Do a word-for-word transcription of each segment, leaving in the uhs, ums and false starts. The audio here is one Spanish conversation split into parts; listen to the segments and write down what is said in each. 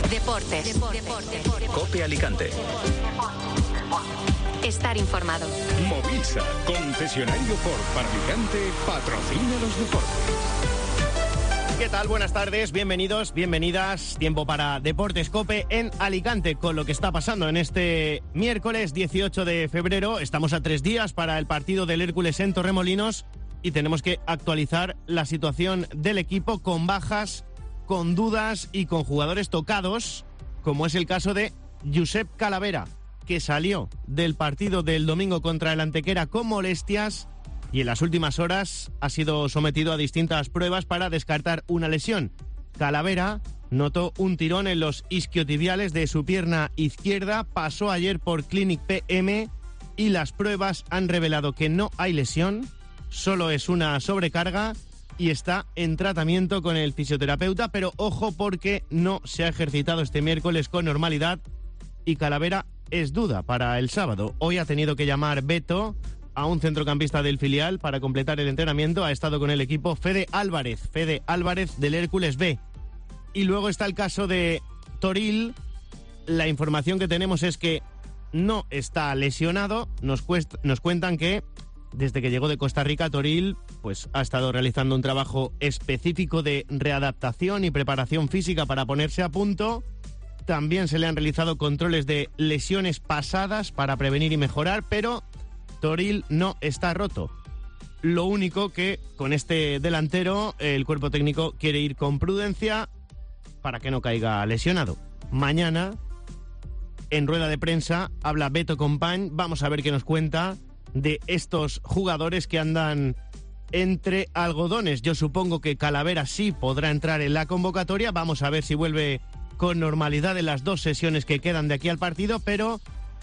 Deportes. Deportes. COPE Alicante. Estar informado. Movisa, concesionario Ford para Alicante, patrocina los deportes. ¿Qué tal? Buenas tardes, bienvenidos, bienvenidas. Tiempo para Deportes COPE en Alicante con lo que está pasando en este miércoles dieciocho de febrero. Estamos a tres días para el partido del Hércules en Torremolinos y tenemos que actualizar la situación del equipo con bajas, con dudas y con jugadores tocados, como es el caso de Josep Calavera, que salió del partido del domingo contra el Antequera con molestias y en las últimas horas ha sido sometido a distintas pruebas para descartar una lesión. Calavera notó un tirón en los isquiotibiales de su pierna izquierda, pasó ayer por Clinic P M y las pruebas han revelado que no hay lesión, solo es una sobrecarga y está en tratamiento con el fisioterapeuta, pero ojo porque no se ha ejercitado este miércoles con normalidad y Calavera es duda para el sábado. Hoy ha tenido que llamar Beto a un centrocampista del filial para completar el entrenamiento. Ha estado con el equipo Fede Álvarez, Fede Álvarez del Hércules B. Y luego está el caso de Toril. La información que tenemos es que no está lesionado. Nos, cuest- nos cuentan que desde que llegó de Costa Rica, Toril pues, ha estado realizando un trabajo específico de readaptación y preparación física para ponerse a punto. También se le han realizado controles de lesiones pasadas para prevenir y mejorar, pero Toril no está roto. Lo único que con este delantero el cuerpo técnico quiere ir con prudencia para que no caiga lesionado. Mañana, en rueda de prensa, habla Beto Compañ. Vamos a ver qué nos cuenta de estos jugadores que andan entre algodones. Yo supongo que Calavera sí podrá entrar en la convocatoria. Vamos a ver si vuelve con normalidad en las dos sesiones que quedan de aquí al partido, pero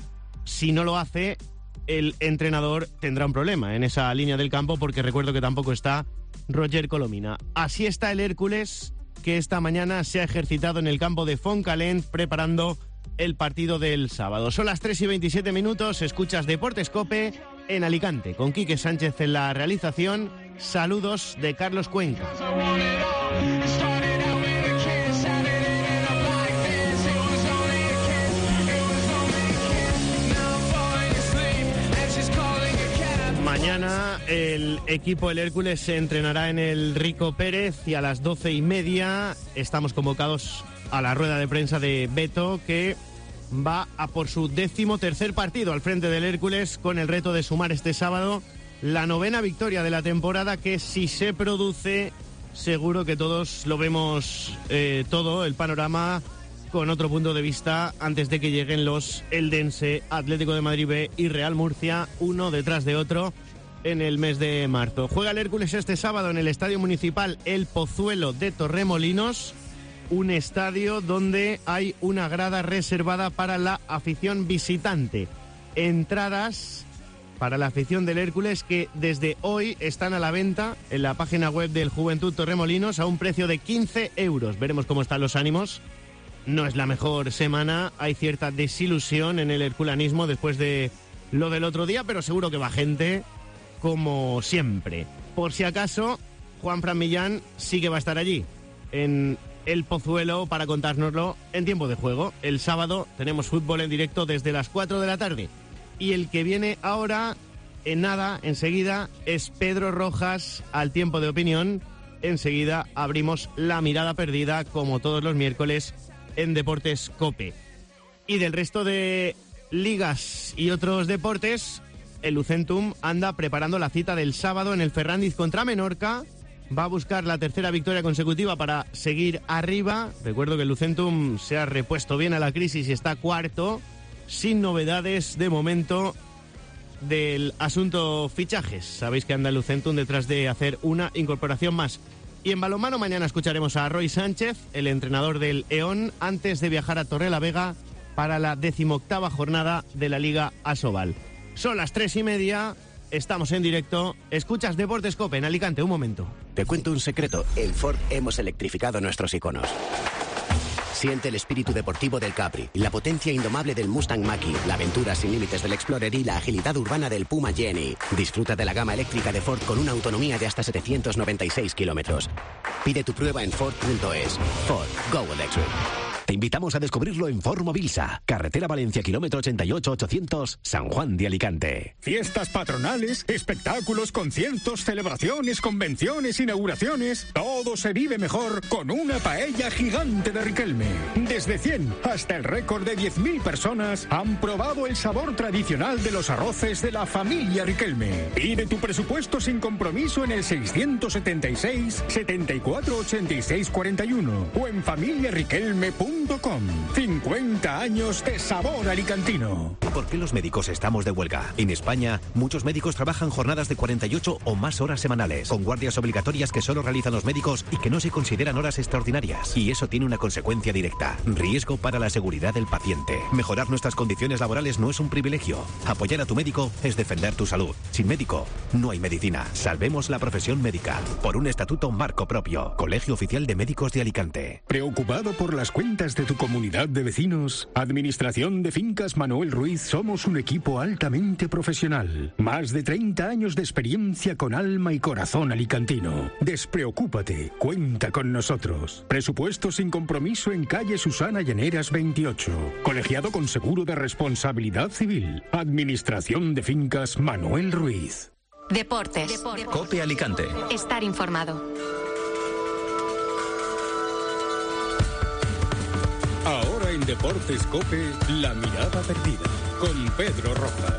si no lo hace, el entrenador tendrá un problema en esa línea del campo, porque recuerdo que tampoco está Roger Colomina. Así está el Hércules, que esta mañana se ha ejercitado en el campo de Fontcalent preparando el partido del sábado. Son las tres y veintisiete minutos, escuchas Deportes COPE en Alicante, con Quique Sánchez en la realización. Saludos de Carlos Cuenca. Mañana el equipo del Hércules se entrenará en el Rico Pérez y a las doce y media estamos convocados a la rueda de prensa de Beto, que va a por su décimo tercer partido al frente del Hércules con el reto de sumar este sábado la novena victoria de la temporada, que si se produce seguro que todos lo vemos eh, todo el panorama con otro punto de vista antes de que lleguen los Eldense, Atlético de Madrid B y Real Murcia, uno detrás de otro en el mes de marzo. Juega el Hércules este sábado en el Estadio Municipal El Pozuelo de Torremolinos, un estadio donde hay una grada reservada para la afición visitante. Entradas para la afición del Hércules que desde hoy están a la venta en la página web del Juventud Torremolinos a un precio de quince euros. Veremos cómo están los ánimos. No es la mejor semana, hay cierta desilusión en el herculanismo después de lo del otro día, pero seguro que va gente como siempre. Por si acaso, Juanfran Millán sí que va a estar allí, en El Pozuelo, para contárnoslo en tiempo de juego. El sábado tenemos fútbol en directo desde las cuatro de la tarde. Y el que viene ahora, en nada, enseguida, es Pedro Rojas al tiempo de opinión. Enseguida abrimos la mirada perdida, como todos los miércoles, en Deportes COPE. Y del resto de ligas y otros deportes, el Lucentum anda preparando la cita del sábado en el Ferrandiz contra Menorca. Va a buscar la tercera victoria consecutiva para seguir arriba. Recuerdo que el Lucentum se ha repuesto bien a la crisis y está cuarto, sin novedades de momento del asunto fichajes. Sabéis que anda el Lucentum detrás de hacer una incorporación más. Y en balonmano mañana escucharemos a Roy Sánchez, el entrenador del E O N, antes de viajar a Torrelavega para la decimoctava jornada de la Liga Asobal. Son las tres y media, estamos en directo, escuchas Deportes COPE en Alicante. Un momento. Te cuento un secreto, en Ford hemos electrificado nuestros iconos. Siente el espíritu deportivo del Capri, la potencia indomable del Mustang Mach-E, la aventura sin límites del Explorer y la agilidad urbana del Puma Jenny. Disfruta de la gama eléctrica de Ford con una autonomía de hasta setecientos noventa y seis kilómetros. Pide tu prueba en Ford punto es. Ford, go electric. Te invitamos a descubrirlo en Formovilsa, carretera Valencia, kilómetro ochenta y ocho ochocientos, San Juan de Alicante. Fiestas patronales, espectáculos, conciertos, celebraciones, convenciones, inauguraciones. Todo se vive mejor con una paella gigante de Riquelme. Desde cien hasta el récord de diez mil personas han probado el sabor tradicional de los arroces de la familia Riquelme. Pide tu presupuesto sin compromiso en el seiscientos setenta y seis, setenta y cuatro, ochenta y seis, cuarenta y uno o en familia riquelme punto com. cincuenta años de sabor alicantino. ¿Por qué los médicos estamos de huelga? En España, muchos médicos trabajan jornadas de cuarenta y ocho o más horas semanales, con guardias obligatorias que solo realizan los médicos y que no se consideran horas extraordinarias. Y eso tiene una consecuencia directa: riesgo para la seguridad del paciente. Mejorar nuestras condiciones laborales no es un privilegio. Apoyar a tu médico es defender tu salud. Sin médico, no hay medicina. Salvemos la profesión médica. Por un estatuto marco propio. Colegio Oficial de Médicos de Alicante. ¿Preocupado por las cuentas de tu comunidad de vecinos? Administración de Fincas Manuel Ruiz somos un equipo altamente profesional. Más de treinta años de experiencia con alma y corazón alicantino. Despreocúpate, cuenta con nosotros. Presupuesto sin compromiso en calle Susana Llaneras veintiocho. Colegiado con seguro de responsabilidad civil. Administración de Fincas Manuel Ruiz. Deportes. Deportes. COPE Alicante. Estar informado. Ahora en Deportes COPE, la mirada perdida, con Pedro Rojas.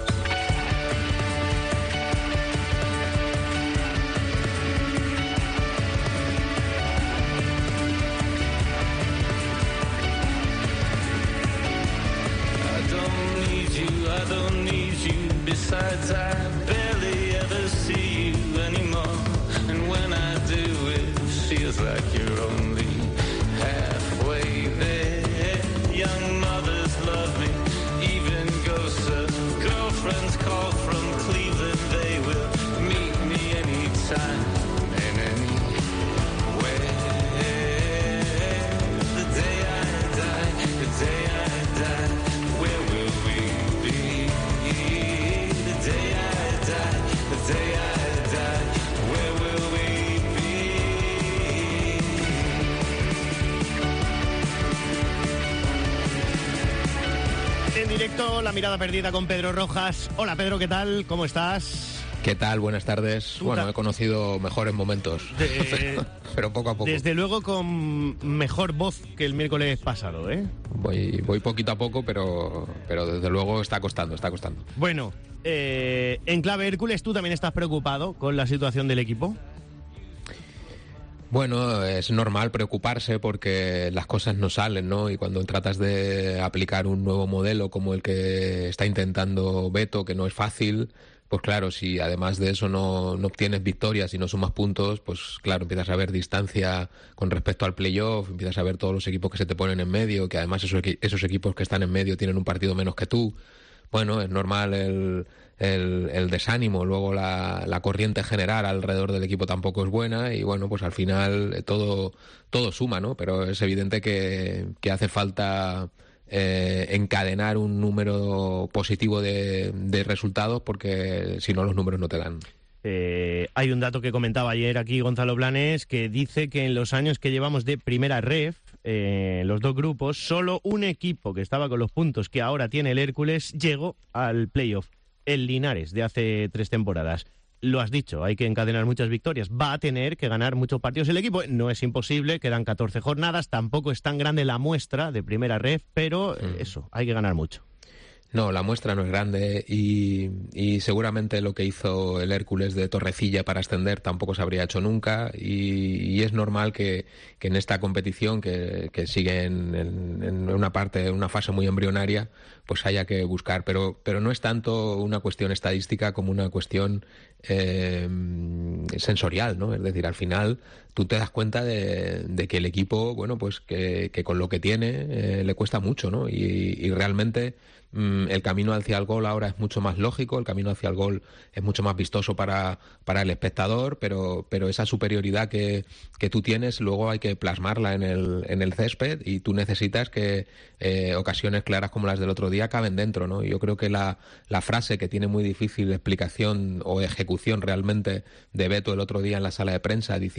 Besides, I barely ever see you anymore. And when I do, it feels like you're only halfway there. Young mothers love me, even ghosts of girlfriends call from Cleveland. They will meet me anytime and anywhere. The day I die, the day I die, where will we be? The day I die, the day I die, where will we be? En directo, la mirada perdida con Pedro Rojas. Hola Pedro, ¿qué tal? ¿Cómo estás? ¿Qué tal? Buenas tardes. Bueno, he conocido mejores momentos, de... pero poco a poco. Desde luego con mejor voz que el miércoles pasado, ¿eh? Voy, voy poquito a poco, pero, pero desde luego está costando, está costando. Bueno, eh, en clave Hércules, ¿tú también estás preocupado con la situación del equipo? Bueno, es normal preocuparse porque las cosas no salen, ¿no? Y cuando tratas de aplicar un nuevo modelo como el que está intentando Beto, que no es fácil, pues claro, si además de eso no, no obtienes victorias y no sumas puntos, pues claro, empiezas a ver distancia con respecto al playoff, empiezas a ver todos los equipos que se te ponen en medio, que además esos, esos equipos que están en medio tienen un partido menos que tú. Bueno, es normal el, el, el desánimo, luego la, la corriente general alrededor del equipo tampoco es buena y bueno, pues al final todo, todo suma, ¿no? Pero es evidente que, que hace falta eh, encadenar un número positivo de, de resultados porque si no los números no te dan. Eh, hay un dato que comentaba ayer aquí Gonzalo Blanes que dice que en los años que llevamos de primera ref, eh, los dos grupos, solo un equipo que estaba con los puntos que ahora tiene el Hércules llegó al playoff, el Linares, de hace tres temporadas. Lo has dicho, hay que encadenar muchas victorias, va a tener que ganar muchos partidos el equipo, no es imposible, quedan catorce jornadas, tampoco es tan grande la muestra de primera ref, pero mm. eso, hay que ganar mucho. No, la muestra no es grande y, y seguramente lo que hizo el Hércules de Torrecilla para ascender tampoco se habría hecho nunca y, y es normal que, que en esta competición que, que sigue en, en, en una parte, en una fase muy embrionaria, pues haya que buscar, pero, pero no es tanto una cuestión estadística como una cuestión eh, sensorial, ¿no? Es decir, al final tú te das cuenta de, de que el equipo, bueno, pues que, que con lo que tiene eh, le cuesta mucho, ¿no? Y, y realmente el camino hacia el gol ahora es mucho más lógico, el camino hacia el gol es mucho más vistoso para, para el espectador, pero, pero esa superioridad que, que tú tienes luego hay que plasmarla en el, en el césped y tú necesitas que eh, ocasiones claras como las del otro día caben dentro, ¿no? Yo creo que la, la frase que tiene muy difícil explicación o ejecución realmente de Beto el otro día en la sala de prensa diciendo que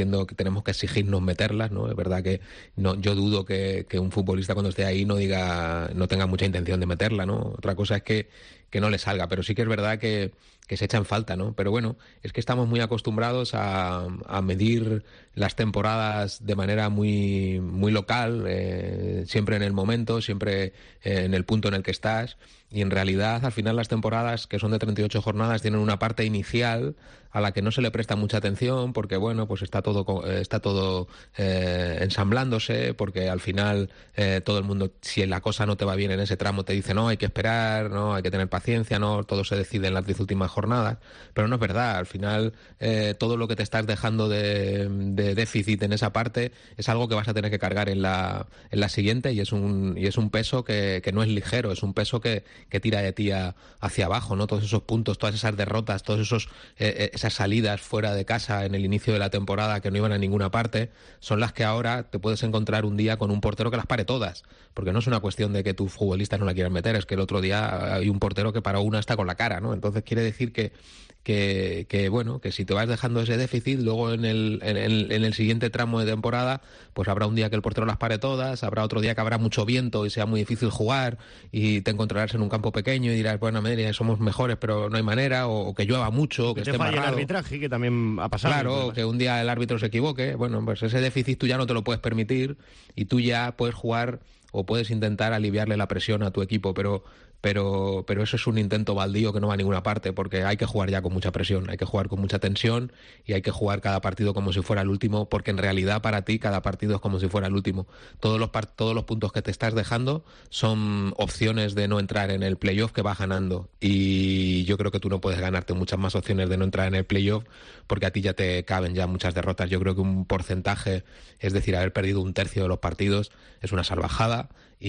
tenemos que exigirnos meterlas, ¿no? Es verdad que no, yo dudo que, que un futbolista cuando esté ahí no diga, no tenga mucha intención de meterla, ¿no? Otra cosa es que, que no le salga, pero sí que es verdad que, que se echa en falta, ¿no? Pero bueno, es que estamos muy acostumbrados a, a medir las temporadas de manera muy, muy local, eh, siempre en el momento, siempre eh, en el punto en el que estás, y en realidad al final las temporadas, que son de treinta y ocho jornadas, tienen una parte inicial a la que no se le presta mucha atención porque, bueno, pues está todo está todo eh, ensamblándose, porque al final eh, todo el mundo, si la cosa no te va bien en ese tramo, te dice no, hay que esperar, no, hay que tener paciencia, no, todo se decide en las diez últimas jornadas, pero no es verdad. Al final eh, todo lo que te estás dejando de, de déficit en esa parte es algo que vas a tener que cargar en la en la siguiente, y es un y es un peso que, que no es ligero, es un peso que, que tira de ti a, hacia abajo, ¿no? Todos esos puntos, todas esas derrotas, todos esos eh, esas salidas fuera de casa en el inicio de la temporada que no iban a ninguna parte, son las que ahora te puedes encontrar un día con un portero que las pare todas, porque no es una cuestión de que tus futbolistas no la quieran meter, es que el otro día hay un portero que paró una hasta con la cara, ¿no? Entonces quiere decir que que, que bueno, que si te vas dejando ese déficit, luego en el, en el en el siguiente tramo de temporada, pues habrá un día que el portero las pare todas, habrá otro día que habrá mucho viento y sea muy difícil jugar y te encontrarás en un campo pequeño y dirás, bueno, media, somos mejores pero no hay manera, o, o que llueva mucho, o que, que esté embarrado. El arbitraje, que también ha pasado. Claro, que un día el árbitro se equivoque, bueno, pues ese déficit tú ya no te lo puedes permitir y tú ya puedes jugar o puedes intentar aliviarle la presión a tu equipo, pero pero pero eso es un intento baldío que no va a ninguna parte, porque hay que jugar ya con mucha presión, hay que jugar con mucha tensión y hay que jugar cada partido como si fuera el último, porque en realidad para ti cada partido es como si fuera el último. Todos los part- todos los puntos que te estás dejando son opciones de no entrar en el playoff que vas ganando, y yo creo que tú no puedes ganarte muchas más opciones de no entrar en el playoff porque a ti ya te caben ya muchas derrotas. Yo creo que un porcentaje, es decir, haber perdido un tercio de los partidos es una salvajada,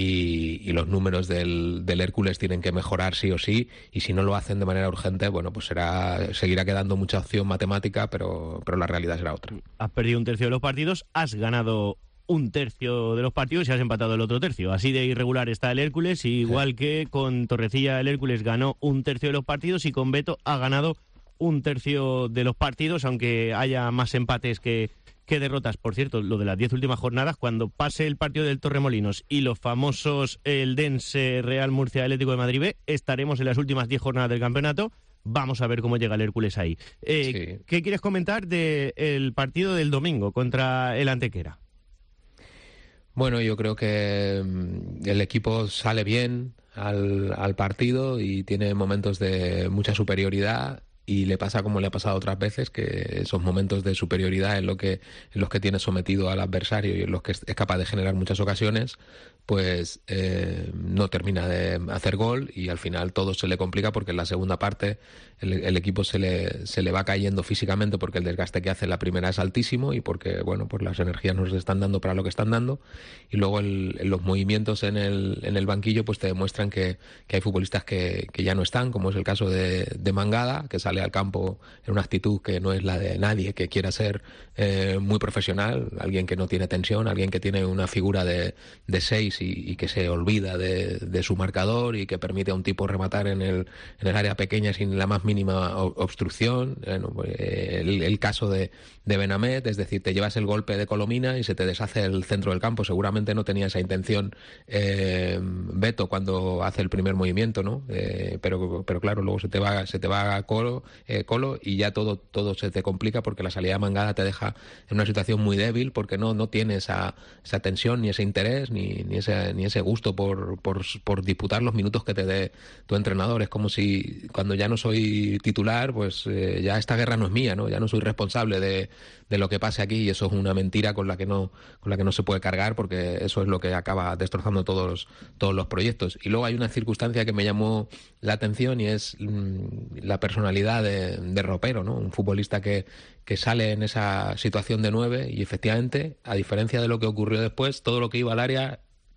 y, y los números del, del Hércules tienen que mejorar sí o sí, y si no lo hacen de manera urgente, bueno, pues será seguirá quedando mucha opción matemática, pero, pero la realidad será otra. Has perdido un tercio de los partidos, has ganado un tercio de los partidos y has empatado el otro tercio. Así de irregular está el Hércules, igual sí. Que con Torrecilla el Hércules ganó un tercio de los partidos y con Beto ha ganado un tercio de los partidos, aunque haya más empates que, que derrotas. Por cierto, lo de las diez últimas jornadas, cuando pase el partido del Torremolinos y los famosos Eldense, Real Murcia, Atlético de Madrid B, estaremos en las últimas diez jornadas del campeonato. Vamos a ver cómo llega el Hércules ahí. Eh, sí. ¿Qué quieres comentar del partido del domingo contra el Antequera? Bueno, yo creo que el equipo sale bien al, al partido y tiene momentos de mucha superioridad. Y le pasa como le ha pasado otras veces, que esos momentos de superioridad en, lo que, en los que tiene sometido al adversario y en los que es capaz de generar muchas ocasiones, pues eh, no termina de hacer gol, y al final todo se le complica porque en la segunda parte el, el equipo se le, se le va cayendo físicamente, porque el desgaste que hace en la primera es altísimo y porque bueno, pues las energías nos están dando para lo que están dando, y luego el, los movimientos en el, en el banquillo pues te demuestran que, que hay futbolistas que, que ya no están, como es el caso de, de Mangada, que sale al campo en una actitud que no es la de nadie que quiera ser eh, muy profesional, alguien que no tiene tensión, alguien que tiene una figura de, de seis y, y que se olvida de, de su marcador y que permite a un tipo rematar en el, en el área pequeña sin la más mínima obstrucción. Bueno, el, el caso de, de Benamet, es decir, te llevas el golpe de Colomina y se te deshace el centro del campo. Seguramente no tenía esa intención eh, Beto cuando hace el primer movimiento, ¿no? Eh, pero, pero claro, luego se te va, se te va a Colo, eh, Colo y ya todo, todo se te complica, porque la salida de Mangada te deja en una situación muy débil, porque no, no tiene esa, esa tensión, ni ese interés, ni, ni, ese, ni ese gusto por, por, por disputar los minutos que te dé tu entrenador. Es como si cuando ya no soy titular, pues eh, ya esta guerra no es mía, ¿no? Ya no soy responsable de, de lo que pase aquí, y eso es una mentira con la que no, con la que no se puede cargar, porque eso es lo que acaba destrozando todos, todos los proyectos. Y luego hay una circunstancia que me llamó la atención, y es mmm, la personalidad de, de Ropero, ¿no? Un futbolista que, que sale en esa situación de nueve, y efectivamente, a diferencia de lo que ocurrió después, todo lo que iba al área,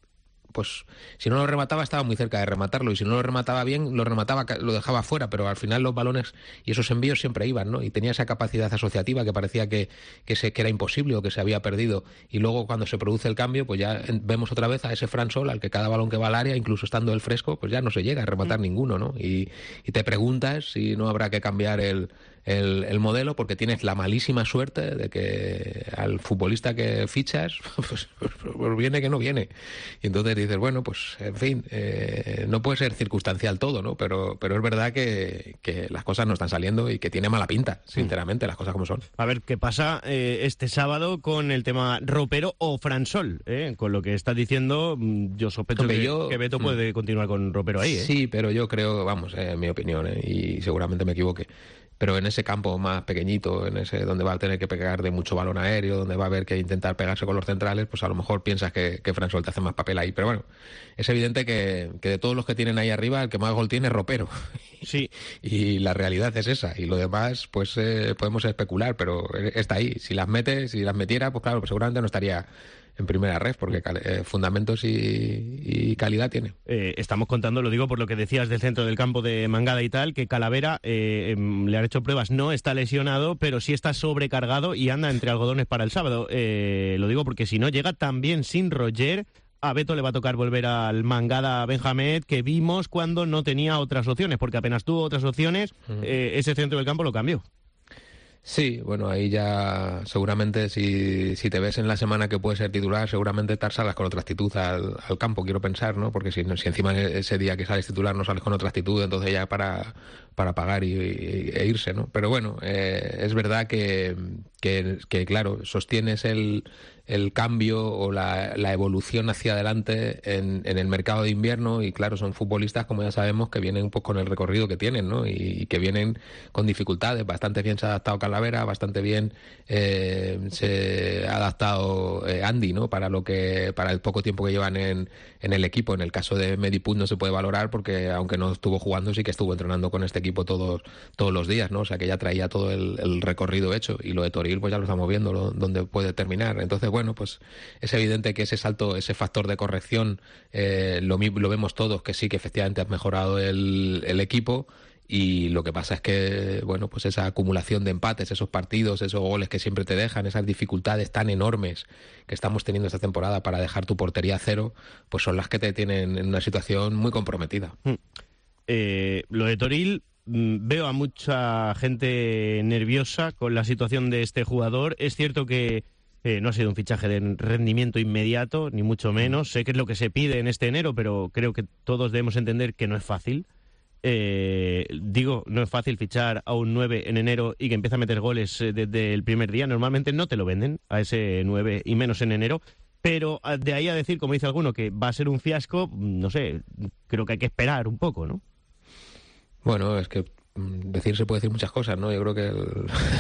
pues si no lo remataba estaba muy cerca de rematarlo, y si no lo remataba bien, lo remataba, lo dejaba fuera, pero al final los balones y esos envíos siempre iban, ¿no? Y tenía esa capacidad asociativa que parecía que, que, se, que era imposible o que se había perdido, y luego cuando se produce el cambio, pues ya vemos otra vez a ese Fran Sol, al que cada balón que va al área, incluso estando él fresco, pues ya no se llega a rematar mm. ninguno, ¿no? Y, y te preguntas si no habrá que cambiar el el, el modelo, porque tienes la malísima suerte de que al futbolista que fichas, pues, pues, pues viene que no viene. Y entonces dices, bueno, pues en fin, eh, no puede ser circunstancial todo, ¿no? Pero, pero es verdad que, que las cosas no están saliendo y que tiene mala pinta, sinceramente, las cosas como son. A ver qué pasa eh, este sábado con el tema ropero o Fransol, ¿eh? Con lo que estás diciendo, yo sospecho Hombre, que, yo, que Beto puede continuar con ropero ahí, ¿eh? Sí, pero yo creo, vamos, eh, en mi opinión, eh, y seguramente me equivoque, pero en ese campo más pequeñito, en ese donde va a tener que pegar de mucho balón aéreo, donde va a haber que intentar pegarse con los centrales, pues a lo mejor piensas que, que Fransol te hace más papel ahí. Pero bueno, es evidente que, que de todos los que tienen ahí arriba, el que más gol tiene es ropero. Sí. Y la realidad es esa. Y lo demás, pues eh, podemos especular, pero está ahí. Si las mete, si las metiera, pues claro, pues seguramente no estaría en primera red, porque eh, fundamentos y, y calidad tiene. Eh, estamos contando, lo digo por lo que decías del centro del campo de Mangada y tal, que Calavera eh, eh, le han hecho pruebas, no está lesionado, pero sí está sobrecargado y anda entre algodones para el sábado. Eh, lo digo porque si no llega también sin Roger, a Beto le va a tocar volver al Mangada Benjamín que vimos cuando no tenía otras opciones, porque apenas tuvo otras opciones, eh, ese centro del campo lo cambió. Sí, bueno, ahí ya seguramente si, si te ves en la semana que puede ser titular, seguramente te salgas con otra actitud al, al campo, quiero pensar, ¿no? Porque si, si encima ese día que sales titular no sales con otra actitud, entonces ya para, para pagar y, y, e irse, ¿no? Pero bueno, eh, es verdad que, que, que, claro, sostienes el, el cambio o la, la evolución hacia adelante en, en el mercado de invierno y claro, son futbolistas, como ya sabemos, que vienen pues con el recorrido que tienen, ¿no? Y, y que vienen con dificultades. Bastante bien se ha adaptado Calavera, bastante bien eh, se ha adaptado eh, Andy, ¿no? Para lo que para el poco tiempo que llevan en, en el equipo. En el caso de Mediput no se puede valorar porque aunque no estuvo jugando, sí que estuvo entrenando con este equipo todos todos los días, ¿no? O sea que ya traía todo el, el recorrido hecho y lo de Toril pues ya lo estamos viendo lo, dónde puede terminar. Entonces, bueno, pues es evidente que ese salto, ese factor de corrección eh, lo, lo vemos todos, que sí que efectivamente ha mejorado el, el equipo. Y lo que pasa es que, bueno, pues esa acumulación de empates, esos partidos, esos goles que siempre te dejan, esas dificultades tan enormes que estamos teniendo esta temporada para dejar tu portería a cero, pues son las que te tienen en una situación muy comprometida. Eh, lo de Toril, veo a mucha gente nerviosa con la situación de este jugador. Es cierto que eh, no ha sido un fichaje de rendimiento inmediato, ni mucho menos. Sé que es lo que se pide en este enero, pero creo que todos debemos entender que no es fácil. Eh, digo, no es fácil fichar a un nueve en enero y que empiece a meter goles eh, desde el primer día. Normalmente no te lo venden a ese nueve y menos en enero. Pero de ahí a decir, como dice alguno, que va a ser un fiasco, no sé, creo que hay que esperar un poco, ¿no? Bueno, es que decir se puede decir muchas cosas, ¿no? Yo creo que el,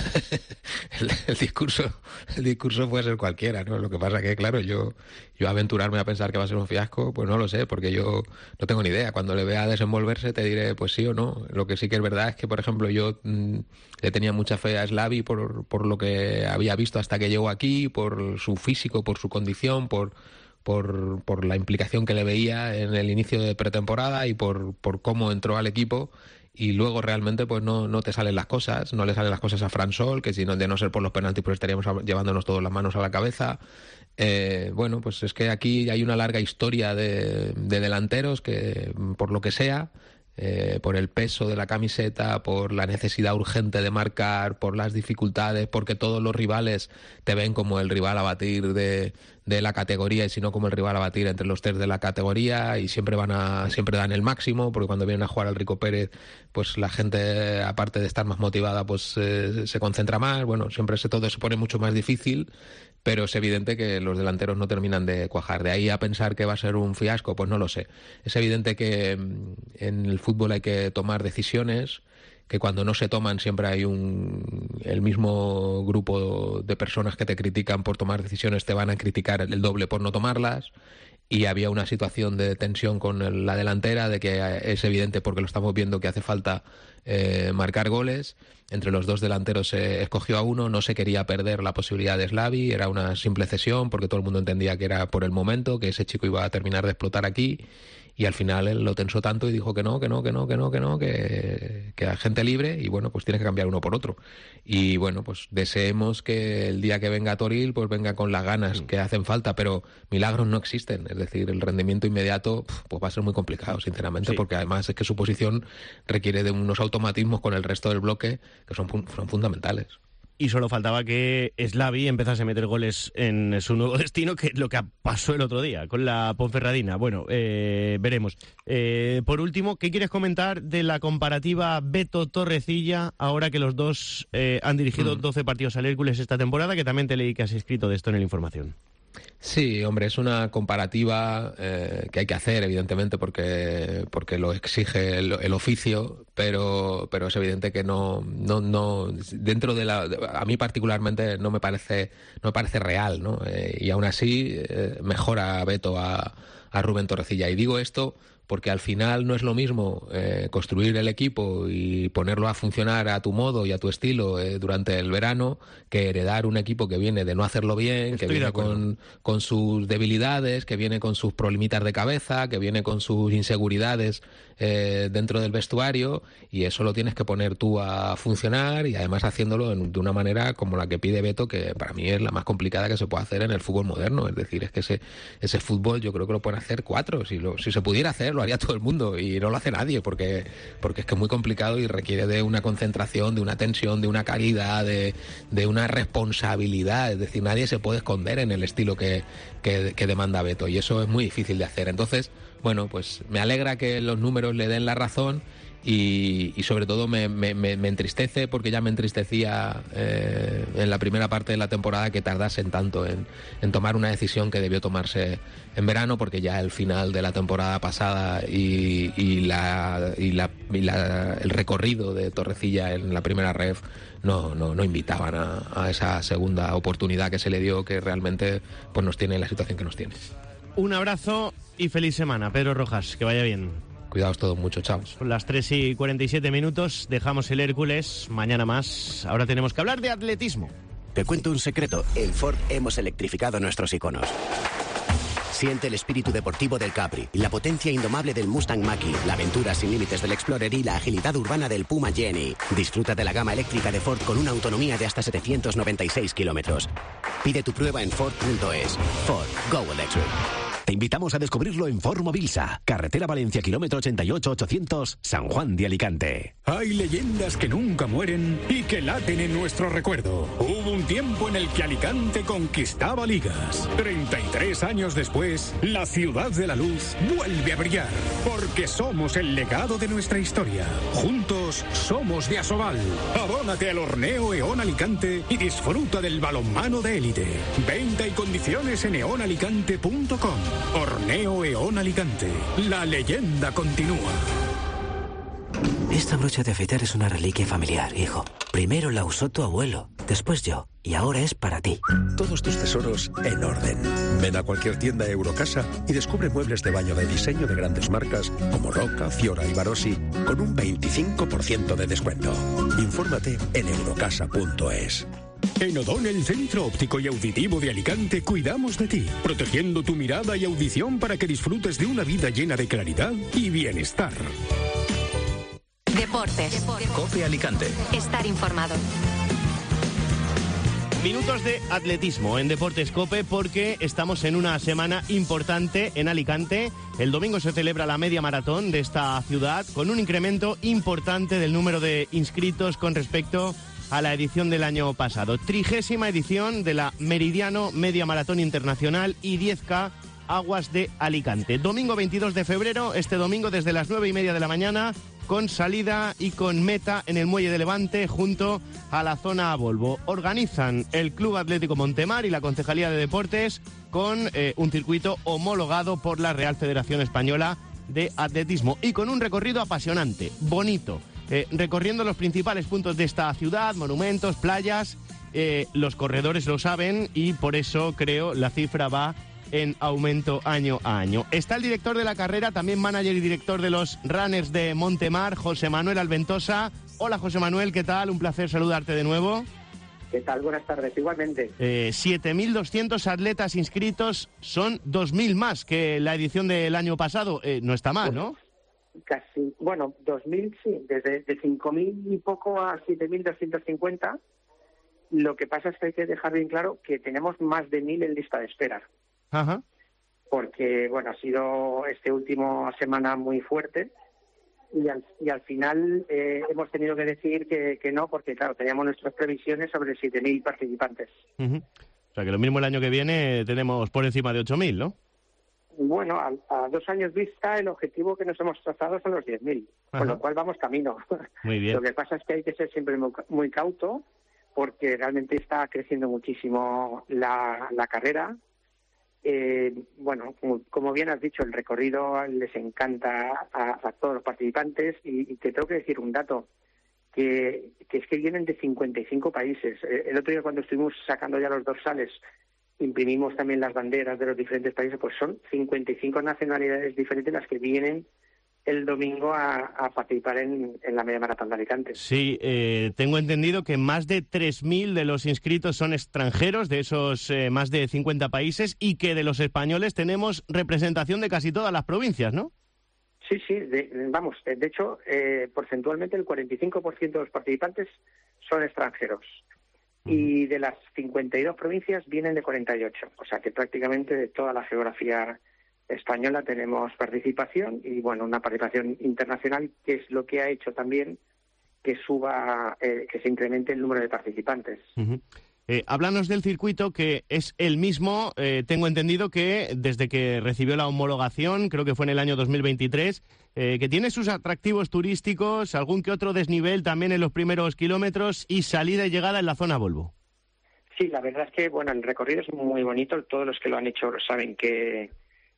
el, el discurso el discurso puede ser cualquiera, ¿no? Lo que pasa que, claro, yo yo aventurarme a pensar que va a ser un fiasco, pues no lo sé, porque yo no tengo ni idea. Cuando le vea desenvolverse te diré pues sí o no. Lo que sí que es verdad es que, por ejemplo, yo mmm, le tenía mucha fe a Slavi por, por lo que había visto hasta que llegó aquí, por su físico, por su condición, por... Por, por la implicación que le veía en el inicio de pretemporada y por, por cómo entró al equipo y luego realmente pues no, no te salen las cosas, no le salen las cosas a Fransol, que si no, de no ser por los penaltis pues estaríamos llevándonos todas las manos a la cabeza. Eh, bueno, pues es que aquí hay una larga historia de, de delanteros que por lo que sea, Eh, por el peso de la camiseta, por la necesidad urgente de marcar, por las dificultades, porque todos los rivales te ven como el rival a batir de, de la categoría y si no como el rival a batir entre los tres de la categoría y siempre van a siempre dan el máximo, porque cuando vienen a jugar al Rico Pérez pues la gente, aparte de estar más motivada, pues eh, se concentra más. Bueno, siempre se, todo se pone mucho más difícil, pero es evidente que los delanteros no terminan de cuajar. De ahí a pensar que va a ser un fiasco, pues no lo sé. Es evidente que en el fútbol hay que tomar decisiones, que cuando no se toman siempre hay un el mismo grupo de personas que te critican por tomar decisiones, te van a criticar el doble por no tomarlas. Y había una situación de tensión con el, la delantera, de que es evidente, porque lo estamos viendo, que hace falta eh, marcar goles. Entre los dos delanteros se escogió a uno, no se quería perder la posibilidad de Slavi, era una simple cesión, porque todo el mundo entendía que era por el momento, que ese chico iba a terminar de explotar aquí. Y al final él lo tensó tanto y dijo que no, que no, que no, que no, que no, que, que hay gente libre y bueno, pues tiene que cambiar uno por otro. Y bueno, pues deseemos que el día que venga Toril, pues venga con las ganas que hacen falta, pero milagros no existen. Es decir, el rendimiento inmediato pues va a ser muy complicado, sinceramente, sí. Porque además es que su posición requiere de unos automáticos automatismos con el resto del bloque que son, son fundamentales. Y solo faltaba que Slavi empezase a meter goles en su nuevo destino, que es lo que pasó el otro día con la Ponferradina. Bueno, eh, veremos. Eh, por último, ¿qué quieres comentar de la comparativa Beto-Torrecilla, ahora que los dos eh, han dirigido mm. doce partidos al Hércules esta temporada, que también te leí que has escrito de esto en el Información? Sí, hombre, es una comparativa eh, que hay que hacer, evidentemente, porque porque lo exige el, el oficio, pero pero es evidente que no no no dentro de la a mí particularmente no me parece no me parece real, ¿no? Eh, y aún así eh, mejora Beto a a Rubén Torrecilla. Y digo esto porque al final no es lo mismo eh, construir el equipo y ponerlo a funcionar a tu modo y a tu estilo eh, durante el verano, que heredar un equipo que viene de no hacerlo bien, Estoy que viene con, con sus debilidades, que viene con sus problemitas de cabeza, que viene con sus inseguridades eh, dentro del vestuario, y eso lo tienes que poner tú a funcionar, y además haciéndolo en, de una manera como la que pide Beto, que para mí es la más complicada que se puede hacer en el fútbol moderno. Es decir, es que ese, ese fútbol yo creo que lo pueden hacer cuatro. Si, lo, si se pudiera hacer, lo haría todo el mundo, y no lo hace nadie, porque porque es que es muy complicado y requiere de una concentración, de una tensión, de una calidad, de, de una responsabilidad. Es decir, nadie se puede esconder en el estilo que, que, que demanda Beto, y eso es muy difícil de hacer. Entonces, bueno, pues me alegra que los números le den la razón. Y, y sobre todo me, me, me entristece, porque ya me entristecía eh, en la primera parte de la temporada que tardasen tanto en, en tomar una decisión que debió tomarse en verano, porque ya el final de la temporada pasada y, y, la, y, la, y la, el recorrido de Torrecilla en la primera ref no, no, no invitaban a, a esa segunda oportunidad que se le dio, que realmente pues nos tiene en la situación que nos tiene. Un abrazo y feliz semana, Pedro Rojas, que vaya bien. Cuidaos todos mucho, chao. Son las tres y cuarenta y siete minutos, dejamos el Hércules, mañana más. Ahora tenemos que hablar de atletismo. Te cuento un secreto, en Ford hemos electrificado nuestros iconos. Siente el espíritu deportivo del Capri, la potencia indomable del Mustang Mach-E, la aventura sin límites del Explorer y la agilidad urbana del Puma Jenny. Disfruta de la gama eléctrica de Ford con una autonomía de hasta setecientos noventa y seis kilómetros. Pide tu prueba en Ford punto es. Ford, go electric. Te invitamos a descubrirlo en Ford Mobilsa, carretera Valencia, kilómetro ochenta y ocho ochocientos, San Juan de Alicante. Hay leyendas que nunca mueren y que laten en nuestro recuerdo. Hubo un tiempo en el que Alicante conquistaba ligas. treinta y tres años después, la ciudad de la luz vuelve a brillar, porque somos el legado de nuestra historia. Juntos somos de Asobal. Abónate al Horneo Eón Alicante y disfruta del balonmano de élite. Venta y condiciones en eon alicante punto com. Horneo Eón Alicante. La leyenda continúa. Esta brocha de afeitar es una reliquia familiar, hijo. Primero la usó tu abuelo, después yo, y ahora es para ti. Todos tus tesoros en orden. Ven a cualquier tienda Eurocasa y descubre muebles de baño de diseño de grandes marcas como Roca, Fiora y Barossi con un veinticinco por ciento de descuento. Infórmate en eurocasa punto es. En O'Donnell Centro Óptico y Auditivo de Alicante cuidamos de ti, protegiendo tu mirada y audición para que disfrutes de una vida llena de claridad y bienestar. Deportes. COPE Alicante. Estar informado. Minutos de atletismo en Deportes COPE, porque estamos en una semana importante en Alicante. El domingo se celebra la media maratón de esta ciudad, con un incremento importante del número de inscritos con respecto a la edición del año pasado. Trigésima edición de la Meridiano Media Maratón Internacional y diez K Aguas de Alicante. Domingo veintidós de febrero, este domingo desde las nueve y media de la mañana, con salida y con meta en el Muelle de Levante, junto a la zona Volvo. Organizan el Club Atlético Montemar y la Concejalía de Deportes, con eh, un circuito homologado por la Real Federación Española de Atletismo, y con un recorrido apasionante, bonito, eh, recorriendo los principales puntos de esta ciudad, monumentos, playas. Eh, los corredores lo saben, y por eso creo la cifra va en aumento año a año. Está el director de la carrera, también manager y director de los runners de Montemar, José Manuel Alventosa. Hola, José Manuel, ¿qué tal? Un placer saludarte de nuevo. ¿Qué tal? Buenas tardes, igualmente. Eh, siete mil doscientos atletas inscritos, son dos mil más que la edición del año pasado. Eh, no está mal, ¿no? Casi, bueno, dos mil sí, desde de cinco mil y poco a siete mil doscientos cincuenta. Lo que pasa es que hay que dejar bien claro que tenemos más de mil en lista de espera. Ajá. Porque, bueno, ha sido esta última semana muy fuerte y al, y al final eh, hemos tenido que decir que, que no, porque claro, teníamos nuestras previsiones sobre siete mil participantes. Uh-huh. O sea que lo mismo el año que viene tenemos por encima de ocho mil, ¿no? Bueno, a, a dos años vista el objetivo que nos hemos trazado son los diez mil, con lo cual vamos camino. Muy bien. Lo que pasa es que hay que ser siempre muy, muy cauto, porque realmente está creciendo muchísimo la, la carrera. Eh, bueno, como, como bien has dicho, el recorrido les encanta a, a todos los participantes y, y te tengo que decir un dato, que, que es que vienen de cincuenta y cinco países. El otro día cuando estuvimos sacando ya los dorsales, imprimimos también las banderas de los diferentes países, pues son cincuenta y cinco nacionalidades diferentes las que vienen el domingo a, a participar en, en la media maratón de Alicante. Sí, eh, tengo entendido que más de tres mil de los inscritos son extranjeros, de esos eh, más de cincuenta países, y que de los españoles tenemos representación de casi todas las provincias, ¿no? Sí, sí, de, vamos, de hecho, eh, porcentualmente el cuarenta y cinco por ciento de los participantes son extranjeros. Y de las cincuenta y dos provincias vienen de cuarenta y ocho, o sea que prácticamente de toda la geografía española tenemos participación y bueno, una participación internacional que es lo que ha hecho también que suba, eh, que se incremente el número de participantes. Uh-huh. Eh, háblanos del circuito, que es el mismo, eh, tengo entendido que desde que recibió la homologación, creo que fue en el año dos mil veintitrés, eh, que tiene sus atractivos turísticos, algún que otro desnivel también en los primeros kilómetros y salida y llegada en la zona Volvo. Sí, la verdad es que bueno, el recorrido es muy bonito, todos los que lo han hecho saben que,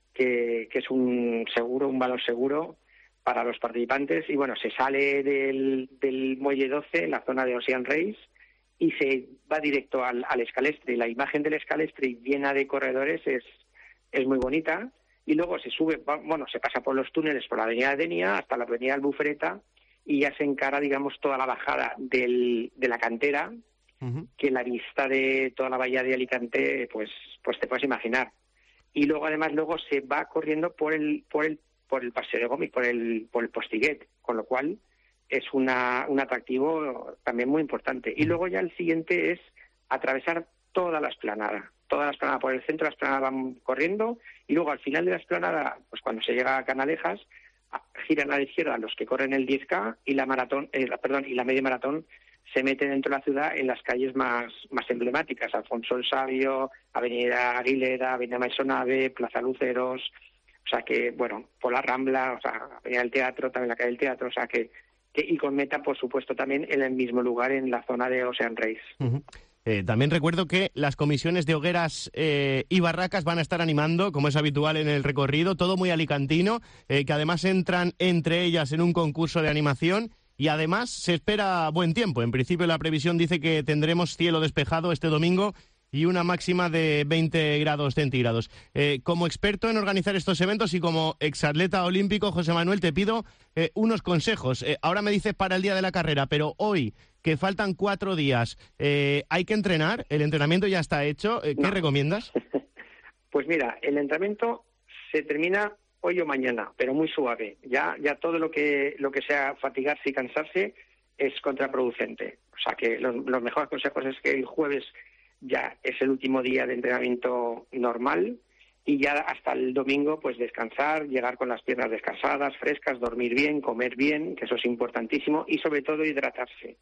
que, que es un seguro, un valor seguro para los participantes y bueno, se sale del, del Muelle doce, la zona de Ocean Race, y se va directo al, al Escalestri. La imagen del Escalestri llena de corredores es, es muy bonita y luego se sube, bueno, se pasa por los túneles por la avenida Denia hasta la avenida Albufreta y ya se encara, digamos, toda la bajada del, de la cantera, uh-huh. que la vista de toda la bahía de Alicante, pues, pues te puedes imaginar. Y luego además luego se va corriendo por el, por el, por el Paseo de Gómez, por el, por el Postiguet, con lo cual es una, un atractivo también muy importante. Y luego ya el siguiente es atravesar toda la explanada. Toda la explanada, por el centro de la explanada van corriendo y luego al final de la explanada, pues cuando se llega a Canalejas, giran a la izquierda los que corren el diez K y la maratón, eh, perdón, y la media maratón se mete dentro de la ciudad en las calles más, más emblemáticas, Alfonso el Sabio, Avenida Aguilera, Avenida Maisonave, Plaza Luceros, o sea que, bueno, por la Rambla, o sea, Avenida del Teatro, también la calle del Teatro, o sea que y con meta, por supuesto, también en el mismo lugar, en la zona de Ocean Race. Uh-huh. Eh, también recuerdo que las comisiones de hogueras eh, y barracas van a estar animando, como es habitual en el recorrido, todo muy alicantino, eh, que además entran entre ellas en un concurso de animación y además se espera buen tiempo. En principio la previsión dice que tendremos cielo despejado este domingo y una máxima de veinte grados centígrados. Eh, como experto en organizar estos eventos y como exatleta olímpico, José Manuel, te pido eh, unos consejos. Eh, ahora me dices para el día de la carrera, pero hoy, que faltan cuatro días, eh, ¿hay que entrenar? ¿El entrenamiento ya está hecho? Eh, ¿Qué no. recomiendas? Pues mira, el entrenamiento se termina hoy o mañana, pero muy suave. Ya, ya todo lo que, lo que sea fatigarse y cansarse es contraproducente. O sea que los, los mejores consejos es que el jueves ya es el último día de entrenamiento normal y ya hasta el domingo pues descansar, llegar con las piernas descansadas, frescas, dormir bien, comer bien, que eso es importantísimo, y sobre todo hidratarse.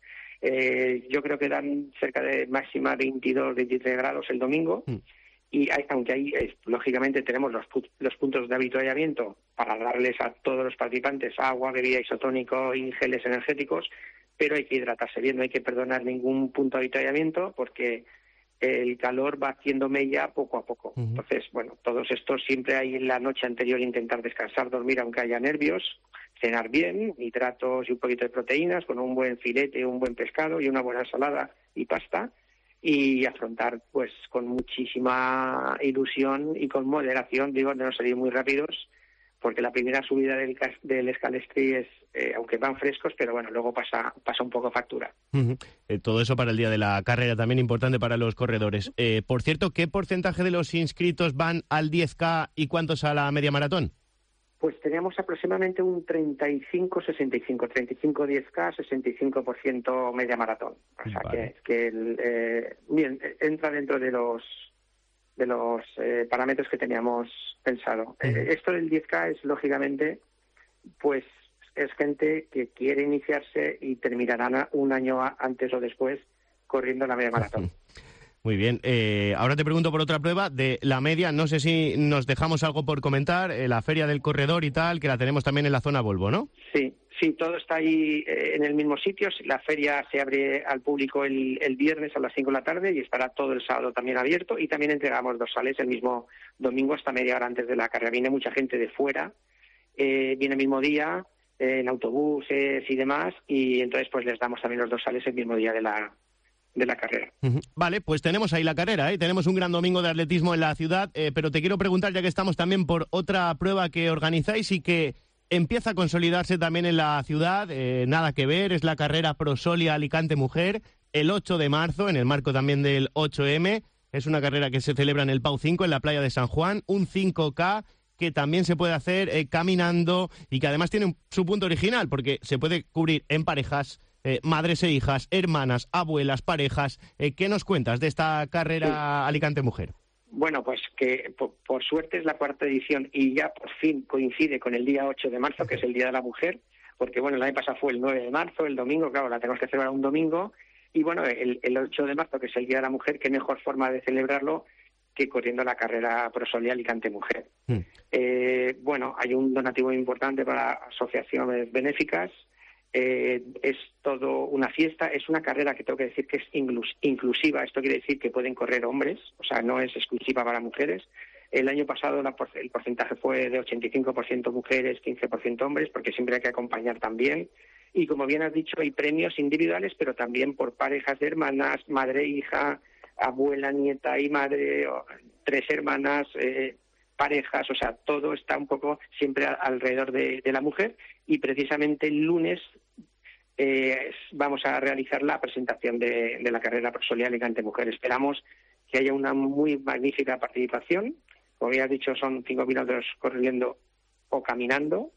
Eh, yo creo que dan cerca de máxima veintidós, veintitrés grados el domingo mm. y hay, aunque ahí eh, lógicamente tenemos los, los puntos de avituallamiento para darles a todos los participantes agua, bebida isotónico y geles energéticos, pero hay que hidratarse bien, no hay que perdonar ningún punto de avituallamiento porque el calor va haciendo mella poco a poco. Uh-huh. Entonces, bueno, todos estos siempre hay en la noche anterior intentar descansar, dormir aunque haya nervios, cenar bien, hidratos y un poquito de proteínas, con un buen filete, un buen pescado y una buena ensalada y pasta, y afrontar pues con muchísima ilusión y con moderación, digo, de no salir muy rápidos, porque la primera subida del, del Escalestri es, eh, aunque van frescos, pero bueno, luego pasa pasa un poco factura. Uh-huh. Eh, todo eso para el día de la carrera, también importante para los corredores. Eh, por cierto, ¿qué porcentaje de los inscritos van al diez K y cuántos a la media maratón? Pues teníamos aproximadamente un treinta y cinco sesenta y cinco, treinta y cinco diez K, sesenta y cinco por ciento media maratón. O sea vale. que, que el, eh, bien, entra dentro de los de los eh, parámetros que teníamos pensado. Uh-huh. Eh, esto del diez K es, lógicamente, pues es gente que quiere iniciarse y terminarán un año antes o después corriendo la media maratón. Muy bien. Eh, ahora te pregunto por otra prueba de la media. No sé si nos dejamos algo por comentar. Eh, la Feria del Corredor y tal, que la tenemos también en la zona Volvo, ¿no? Sí, sí, todo está ahí eh, en el mismo sitio. La feria se abre al público el, el viernes a las cinco de la tarde y estará todo el sábado también abierto. Y también entregamos dorsales el mismo domingo hasta media hora antes de la carrera. Viene mucha gente de fuera, eh, viene el mismo día, eh, en autobuses y demás. Y entonces pues les damos también los dorsales el mismo día de la de la carrera. Uh-huh. Vale, pues tenemos ahí la carrera, ¿eh? Tenemos un gran domingo de atletismo en la ciudad, eh, pero te quiero preguntar, ya que estamos también por otra prueba que organizáis y que empieza a consolidarse también en la ciudad, eh, nada que ver, es la carrera Prosolia Alicante Mujer, el ocho de marzo, en el marco también del ocho eme, es una carrera que se celebra en el Pau cinco, en la playa de San Juan, un cinco K que también se puede hacer eh, caminando y que además tiene un, su punto original, porque se puede cubrir en parejas, Eh, madres e hijas, hermanas, abuelas, parejas. Eh, ¿Qué nos cuentas de esta carrera sí. Alicante Mujer? Bueno, pues que por, por suerte es la cuarta edición y ya por fin coincide con el día ocho de marzo, que es el Día de la Mujer, porque bueno, el año pasado fue el nueve de marzo, el domingo, claro, la tenemos que celebrar un domingo, y bueno, el, el ocho de marzo, que es el Día de la Mujer, qué mejor forma de celebrarlo que corriendo la carrera Prosolia Alicante Mujer. Mm. Eh, bueno, hay un donativo importante para asociaciones benéficas. Eh, es todo una fiesta, es una carrera que tengo que decir que es inclus- inclusiva, esto quiere decir que pueden correr hombres, o sea, no es exclusiva para mujeres. El año pasado la por- el porcentaje fue de ochenta y cinco por ciento mujeres, quince por ciento hombres, porque siempre hay que acompañar también. Y como bien has dicho, hay premios individuales, pero también por parejas de hermanas, madre e hija, abuela, nieta y madre, o, tres hermanas, eh, parejas, o sea, todo está un poco siempre a- alrededor de, de la mujer. Y precisamente el lunes eh, vamos a realizar la presentación de, de la carrera Prosolia Alicante Mujer. Esperamos que haya una muy magnífica participación. Como ya has dicho, son cinco kilómetros corriendo o caminando.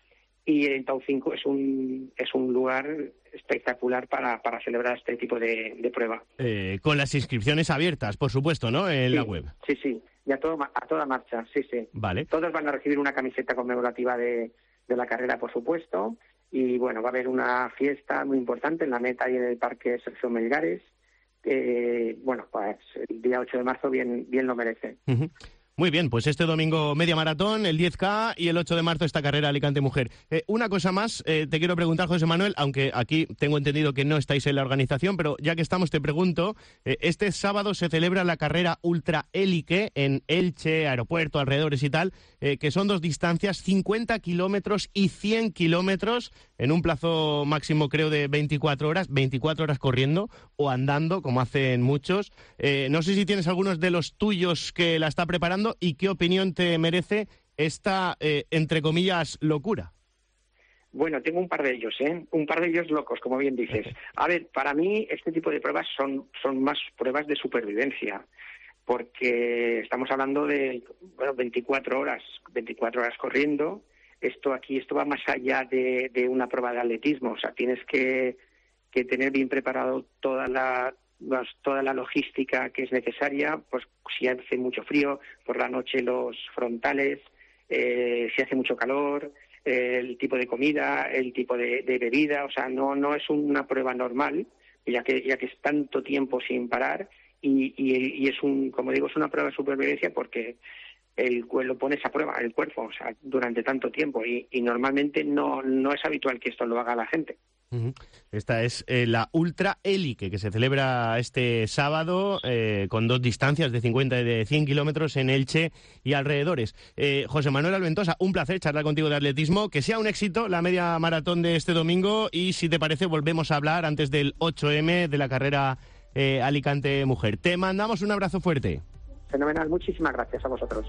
Y el Pau cinco es un es un lugar espectacular para, para celebrar este tipo de, de prueba. Eh, con las inscripciones abiertas, por supuesto, ¿no? En sí, la web. Sí, sí, y a, todo, a toda marcha, sí, sí. Vale. Todos van a recibir una camiseta conmemorativa de, de la carrera, por supuesto. Y bueno, va a haber una fiesta muy importante en la meta y en el Parque Sergio Melgares. Eh, bueno, pues el día ocho de marzo bien, bien lo merece. Uh-huh. Muy bien, pues este domingo media maratón, el diez K y el ocho de marzo esta carrera Alicante Mujer. Eh, una cosa más, eh, te quiero preguntar, José Manuel, aunque aquí tengo entendido que no estáis en la organización, pero ya que estamos te pregunto, eh, este sábado se celebra la carrera Ultra Élite en Elche, aeropuerto, alrededores y tal, eh, que son dos distancias, cincuenta kilómetros y cien kilómetros, en un plazo máximo creo de veinticuatro horas, veinticuatro horas corriendo o andando, como hacen muchos. Eh, no sé si tienes algunos de los tuyos que la está preparando y qué opinión te merece esta, eh, entre comillas, locura. Bueno, tengo un par de ellos, ¿eh? Un par de ellos locos, como bien dices. A ver, para mí este tipo de pruebas son, son más pruebas de supervivencia, porque estamos hablando de, bueno, veinticuatro horas, veinticuatro horas corriendo. Esto aquí, esto va más allá de, de una prueba de atletismo, o sea, tienes que, que tener bien preparado toda la Los, toda la logística que es necesaria, pues si hace mucho frío, por la noche los frontales, eh, si hace mucho calor, eh, el tipo de comida, el tipo de, de bebida, o sea, no no es una prueba normal, ya que ya que es tanto tiempo sin parar y, y, y es un, como digo, es una prueba de supervivencia porque el lo pones a prueba el cuerpo, o sea, durante tanto tiempo y, y normalmente no no es habitual que esto lo haga la gente. Esta es eh, la Ultra Élite, que se celebra este sábado eh, con dos distancias de cincuenta y de cien kilómetros en Elche y alrededores. Eh, José Manuel Alventosa, un placer charlar contigo de atletismo. Que sea un éxito la media maratón de este domingo y, si te parece, volvemos a hablar antes del ocho eme de la carrera eh, Alicante Mujer. Te mandamos un abrazo fuerte. Fenomenal, muchísimas gracias a vosotros.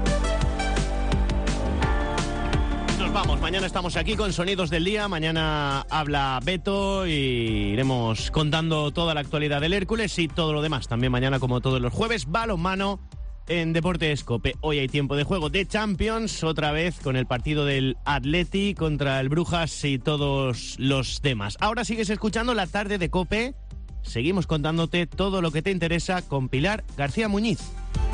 Nos vamos, mañana estamos aquí con Sonidos del Día, mañana habla Beto y iremos contando toda la actualidad del Hércules y todo lo demás. También mañana, como todos los jueves, balonmano en Deportes COPE. Hoy hay tiempo de juego de Champions, otra vez con el partido del Atleti contra el Brujas y todos los demás. Ahora sigues escuchando La Tarde de COPE, seguimos contándote todo lo que te interesa con Pilar García Muñiz.